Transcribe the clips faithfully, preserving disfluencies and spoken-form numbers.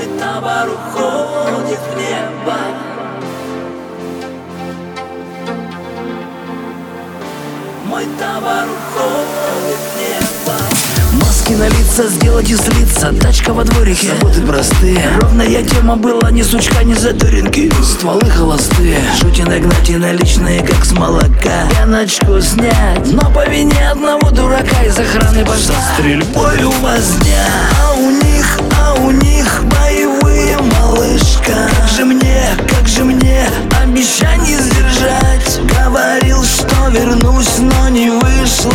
Мой табор уходит в небо. Мой табор уходит в небо. Маски на лица сделать из лица, тачка во дворике, заботы простые. Ровная тема была, ни сучка, ни задоринки. Стволы холостые, шути нагнать и наличные, как с молока. Пьяночку снять, но по вине одного дурака из охраны пошла стрельбою возня. А у них, а у них боевые, малышка. Как же мне, как же мне обещание сдержать? Говорил, что вернусь, но не вышло.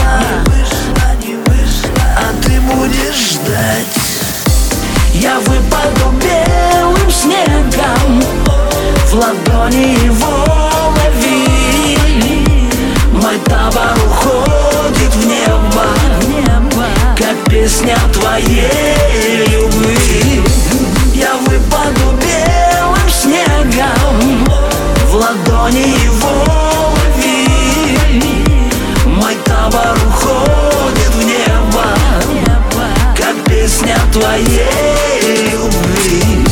А ты будешь ждать. Я выпаду белым снегом, в ладони его лови. Мой табор уходит в небо, как песня твоей любви. Я выпаду белым снегом, в ладони его лови. Мой табор уходит в небо, как песня твоей любви.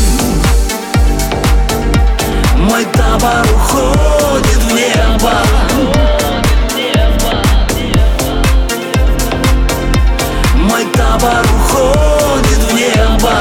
Мой табор уходит в небо. Мой табор уходит в небо.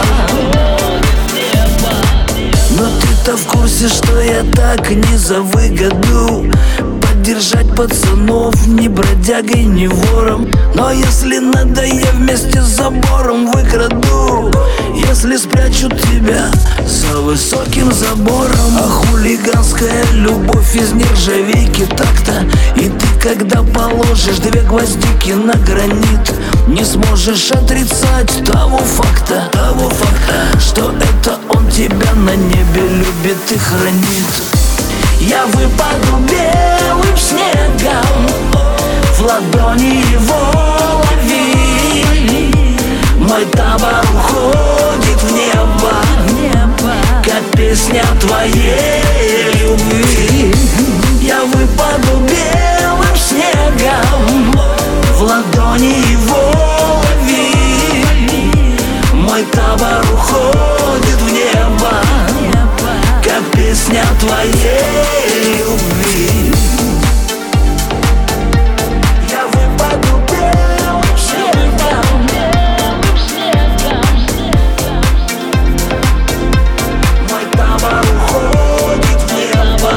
Но ты-то в курсе, что я так не за выгоду. Поддержать пацанов ни бродягой, ни вором. Но если надо, я вместе с забором выкраду. Если спрячу тебя за высоким забором. А хулиганская любовь из нержавейки так-то. И ты, когда положишь две гвоздики на гранит, не сможешь отрицать того факта, того факта, что это он тебя на небе любит и хранит. Я выпаду белым снегом, в ладони его лови. Мой табор уходит в небо, как песня твоей любви. Я выпаду белым снегом, в ладони его лови. Мой табор уходит в небо, как песня твоей любви. Я выпаду белым снегом, мой табор уходит в небо.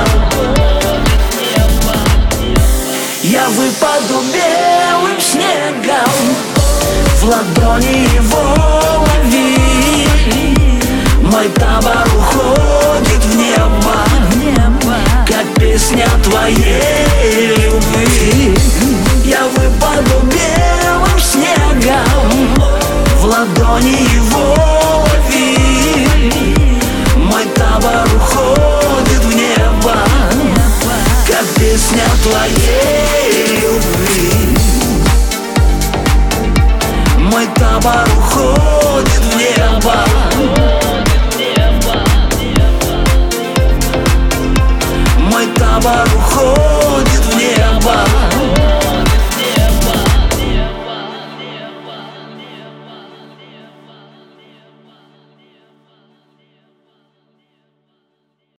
Я выпаду белым снегом, в ладони его лови. Мой табор уходит в небо, как песня твоей любви. Я выпаду белым снегом, в ладони его лови. Мой табор уходит в небо, как песня твоей любви. Мой табор уходит в небо. Мой табор уходит в небо.